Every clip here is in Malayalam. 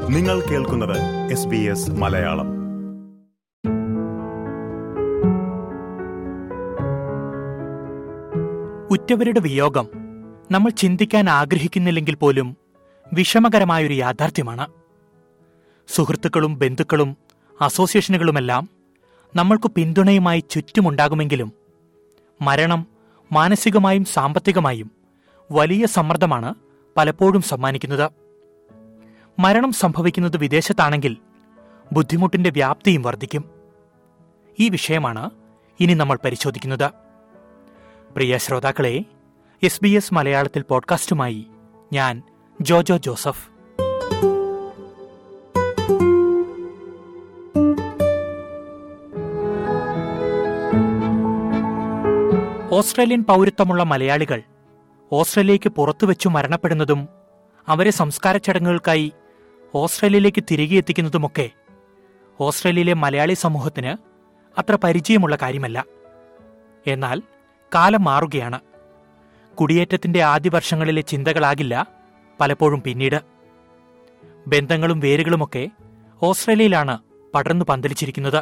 നിങ്ങൾ കേൾക്കുന്നത് SBS മലയാളം. ഉറ്റവരുടെ വിയോഗം നമ്മൾ ചിന്തിക്കാൻ ആഗ്രഹിക്കുന്നില്ലെങ്കിൽ പോലും വിഷമകരമായൊരു യാഥാർത്ഥ്യമാണ്. സുഹൃത്തുക്കളും ബന്ധുക്കളും അസോസിയേഷനുകളുമെല്ലാം നമ്മൾക്ക് പിന്തുണയുമായി ചുറ്റുമുണ്ടാകുമെങ്കിലും മരണം മാനസികമായും സാമ്പത്തികമായും വലിയ സമ്മർദ്ദമാണ് പലപ്പോഴും സമ്മാനിക്കുന്നത്. മരണം സംഭവിക്കുന്നത് വിദേശത്താണെങ്കിൽ ബുദ്ധിമുട്ടിന്റെ വ്യാപ്തിയും വർദ്ധിക്കും. ഈ വിഷയമാണ് ഇനി നമ്മൾ പരിശോധിക്കുന്നത്. പ്രിയ ശ്രോതാക്കളെ, SBS മലയാളത്തിൽ പോഡ്കാസ്റ്റുമായി ഞാൻ ജോജോ ജോസഫ്. ഓസ്ട്രേലിയൻ പൗരത്വമുള്ള മലയാളികൾ ഓസ്ട്രേലിയയ്ക്ക് പുറത്തുവച്ചു മരണപ്പെടുന്നതും അവരെ സംസ്കാര ചടങ്ങുകൾക്കായി ഓസ്ട്രേലിയയിലേക്ക് തിരികെ എത്തിക്കുന്നതുമൊക്കെ ഓസ്ട്രേലിയയിലെ മലയാളി സമൂഹത്തിന് അത്ര പരിചയമുള്ള കാര്യമല്ല. എന്നാൽ കാലം മാറുകയാണ്. കുടിയേറ്റത്തിന്റെ ആദ്യ വർഷങ്ങളിലെ ചിന്തകളാകില്ല പലപ്പോഴും പിന്നീട്. ബന്ധങ്ങളും വേരുകളുമൊക്കെ ഓസ്ട്രേലിയയിലാണ് പടർന്നു പന്തലിച്ചിരിക്കുന്നത്.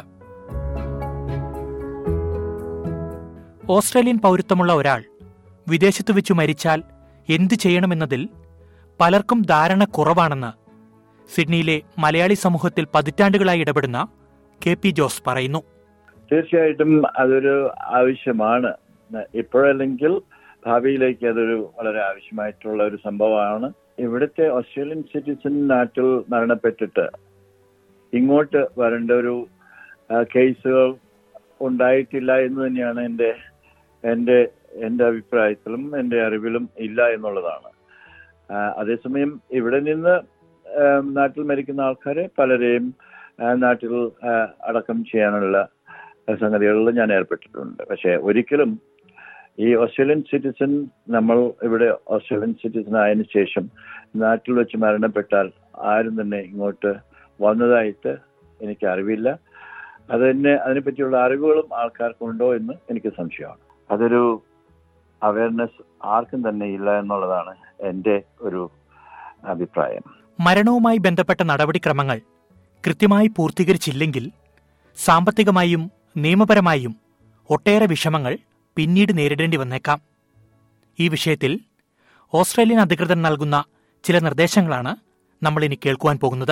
ഓസ്ട്രേലിയൻ പൗരത്വമുള്ള ഒരാൾ വിദേശത്തു വെച്ചു മരിച്ചാൽ എന്തു ചെയ്യണമെന്നതിൽ പലർക്കും ധാരണ കുറവാണെന്ന് സിഡ്നിയിലെ മലയാളി സമൂഹത്തിൽ പതിറ്റാണ്ടുകളായി ഇടപെടുന്ന KP ജോസ് പറയുന്നു. തീർച്ചയായിട്ടും അതൊരു ആവശ്യമാണ്. ഇപ്പോഴല്ലെങ്കിൽ ഭാവിയിലേക്ക് അതൊരു വളരെ ആവശ്യമായിട്ടുള്ള ഒരു സംഭവമാണ്. ഇവിടുത്തെ ഓസ്ട്രേലിയൻ സിറ്റിസൺ നാട്ടിൽ മരണപ്പെട്ടിട്ട് ഇങ്ങോട്ട് വരേണ്ട ഒരു കേസുകൾ ഉണ്ടായിട്ടില്ല എന്ന് തന്നെയാണ് എൻ്റെ അഭിപ്രായത്തിലും എൻ്റെ അറിവിലും ഇല്ല എന്നുള്ളതാണ്. അതേസമയം ഇവിടെ നിന്ന് നാട്ടിൽ മരിക്കുന്ന ആൾക്കാരെ പലരെയും നാട്ടിൽ അടക്കം ചെയ്യാനുള്ള സംഗതികളിൽ ഞാൻ ഏർപ്പെട്ടിട്ടുണ്ട്. പക്ഷെ ഒരിക്കലും ഈ ഓസ്ട്രേലിയൻ സിറ്റിസൺ, നമ്മൾ ഇവിടെ ഓസ്ട്രേലിയൻ സിറ്റിസൺ ആയതിനു ശേഷം നാട്ടിൽ വെച്ച് മരണപ്പെട്ടാൽ ആരും തന്നെ ഇങ്ങോട്ട് വന്നതായിട്ട് എനിക്ക് അറിവില്ല. അതിനെപ്പറ്റിയുള്ള അറിവുകളും ആൾക്കാർക്കുണ്ടോ എന്ന് എനിക്ക് സംശയമാണ്. അതൊരു അവയർനെസ് ആർക്കും തന്നെ ഇല്ല എന്നുള്ളതാണ് എൻ്റെ ഒരു അഭിപ്രായം. മരണവുമായി ബന്ധപ്പെട്ട നടപടിക്രമങ്ങൾ കൃത്യമായി പൂർത്തീകരിച്ചില്ലെങ്കിൽ സാമ്പത്തികമായും നിയമപരമായും ഒട്ടേറെ വിഷമങ്ങൾ പിന്നീട് നേരിടേണ്ടി വന്നേക്കാം. ഈ വിഷയത്തിൽ ഓസ്ട്രേലിയൻ അധികൃതർ നൽകുന്ന ചില നിർദ്ദേശങ്ങളാണ് നമ്മൾ ഇനി കേൾക്കുവാൻ പോകുന്നത്.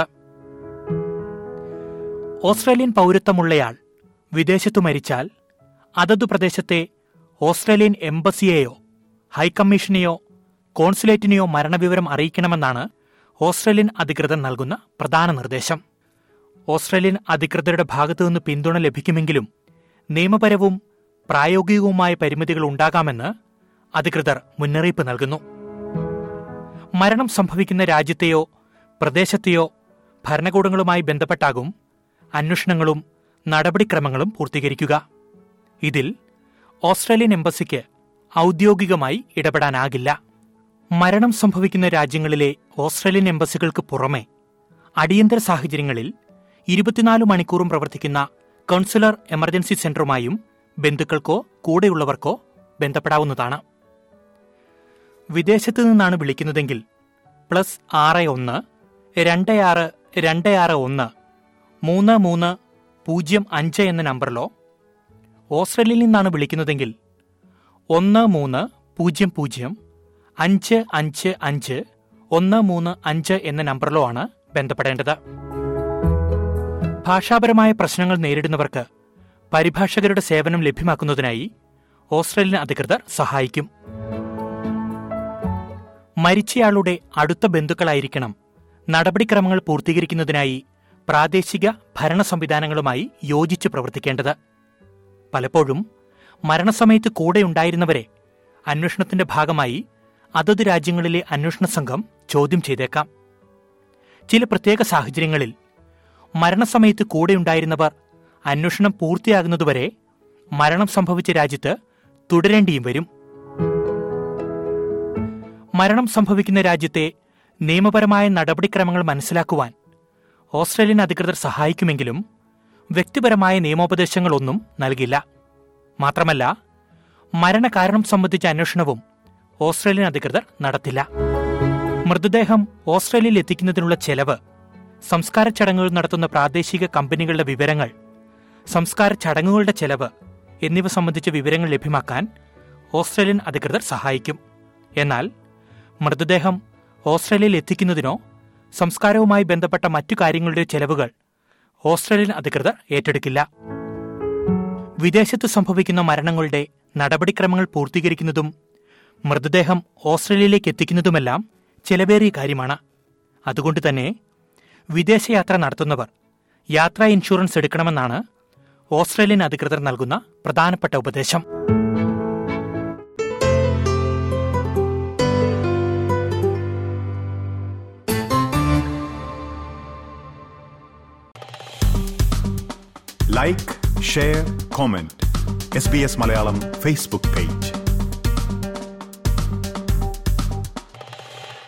ഓസ്ട്രേലിയൻ പൗരത്വമുള്ളയാൾ വിദേശത്തു മരിച്ചാൽ അതതു പ്രദേശത്തെ ഓസ്ട്രേലിയൻ എംബസിയെയോ ഹൈക്കമ്മീഷനെയോ കോൺസുലേറ്റിനെയോ മരണവിവരം അറിയിക്കണമെന്നാണ് ഓസ്ട്രേലിയൻ അധികൃതർ നൽകുന്ന പ്രധാന നിർദ്ദേശം. ഓസ്ട്രേലിയൻ അധികൃതരുടെ ഭാഗത്തുനിന്ന് പിന്തുണ ലഭിക്കുമെങ്കിലും നിയമപരവും പ്രായോഗികവുമായ പരിമിതികൾ ഉണ്ടാകാമെന്ന് അധികൃതർ മുന്നറിയിപ്പ് നൽകുന്നു. മരണം സംഭവിക്കുന്ന രാജ്യത്തെയോ പ്രദേശത്തെയോ ഭരണകൂടങ്ങളുമായി ബന്ധപ്പെട്ടാകും അന്വേഷണങ്ങളും നടപടിക്രമങ്ങളും പൂർത്തീകരിക്കുക. ഇതിൽ ഓസ്ട്രേലിയൻ എംബസിക്ക് ഔദ്യോഗികമായി ഇടപെടാനാകില്ല. മരണം സംഭവിക്കുന്ന രാജ്യങ്ങളിലെ ഓസ്ട്രേലിയൻ എംബസികൾക്ക് പുറമെ അടിയന്തര സാഹചര്യങ്ങളിൽ 24 മണിക്കൂറും പ്രവർത്തിക്കുന്ന കൗൺസിലർ എമർജൻസി സെന്ററുമായും ബന്ധുക്കൾക്കോ കൂടെയുള്ളവർക്കോ ബന്ധപ്പെടാവുന്നതാണ്. വിദേശത്തു നിന്നാണ് വിളിക്കുന്നതെങ്കിൽ +61 26 261 3305 എന്ന നമ്പറിലോ, ഓസ്ട്രേലിയയിൽ നിന്നാണ് വിളിക്കുന്നതെങ്കിൽ 1300 555 135 എന്ന നമ്പറിലോ ആണ് ബന്ധപ്പെടേണ്ടത്. ഭാഷാപരമായ പ്രശ്നങ്ങൾ നേരിടുന്നവർക്ക് പരിഭാഷകരുടെ സേവനം ലഭ്യമാക്കുന്നതിനായി ഓസ്ട്രേലിയൻ അധികൃതർ സഹായിക്കും. മരിച്ചയാളുടെ അടുത്ത ബന്ധുക്കളായിരിക്കണം നടപടിക്രമങ്ങൾ പൂർത്തീകരിക്കുന്നതിനായി പ്രാദേശിക ഭരണ സംവിധാനങ്ങളുമായി യോജിച്ച് പ്രവർത്തിക്കേണ്ടത്. പലപ്പോഴും മരണസമയത്ത് കൂടെയുണ്ടായിരുന്നവരെ അന്വേഷണത്തിന്റെ ഭാഗമായി അതത് രാജ്യങ്ങളിലെ അന്വേഷണ സംഘം ചോദ്യം ചെയ്തേക്കാം. ചില പ്രത്യേക സാഹചര്യങ്ങളിൽ മരണസമയത്ത് കൂടെയുണ്ടായിരുന്നവർ അന്വേഷണം പൂർത്തിയാകുന്നതുവരെ മരണം സംഭവിച്ച രാജ്യത്ത് തുടരേണ്ടിയും വരും. മരണം സംഭവിക്കുന്ന രാജ്യത്തെ നിയമപരമായ നടപടിക്രമങ്ങൾ മനസ്സിലാക്കുവാൻ ഓസ്ട്രേലിയൻ അധികൃതർ സഹായിക്കുമെങ്കിലും വ്യക്തിപരമായ നിയമോപദേശങ്ങളൊന്നും നൽകില്ല. മാത്രമല്ല, മരണകാരണം സംബന്ധിച്ച അന്വേഷണവും ഓസ്ട്രേലിയൻ അധികൃതർ നടത്തില്ല. മൃതദേഹം ഓസ്ട്രേലിയയിൽ എത്തിക്കുന്നതിനുള്ള ചെലവ് സംസ്കാര ചടങ്ങുകൾ നടത്തുന്ന പ്രാദേശിക കമ്പനികളുടെ വിവരങ്ങൾ, സംസ്കാര ചടങ്ങുകളുടെ ചെലവ് എന്നിവ സംബന്ധിച്ച വിവരങ്ങൾ ലഭ്യമാക്കാൻ ഓസ്ട്രേലിയൻ അധികൃതർ സഹായിക്കും. എന്നാൽ മൃതദേഹം ഓസ്ട്രേലിയയിൽ എത്തിക്കുന്നതിനോ സംസ്കാരവുമായി ബന്ധപ്പെട്ട മറ്റു കാര്യങ്ങളുടെ ചെലവുകൾ ഓസ്ട്രേലിയൻ അധികൃതർ ഏറ്റെടുക്കില്ല. വിദേശത്ത് സംഭവിക്കുന്ന മരണങ്ങളുടെ നടപടിക്രമങ്ങൾ പൂർത്തീകരിക്കുന്നതും മൃതദേഹം ഓസ്ട്രേലിയയിലേക്ക് എത്തിക്കുന്നതുമെല്ലാം ചെലവേറിയ കാര്യമാണ്. അതുകൊണ്ട് തന്നെ വിദേശയാത്ര നടത്തുന്നവർ യാത്രാ ഇൻഷുറൻസ് എടുക്കണമെന്നാണ് ഓസ്ട്രേലിയൻ അധികൃതർ നൽകുന്ന പ്രധാനപ്പെട്ട ഉപദേശം. Like, share, comment. SBS Malayalam Facebook page.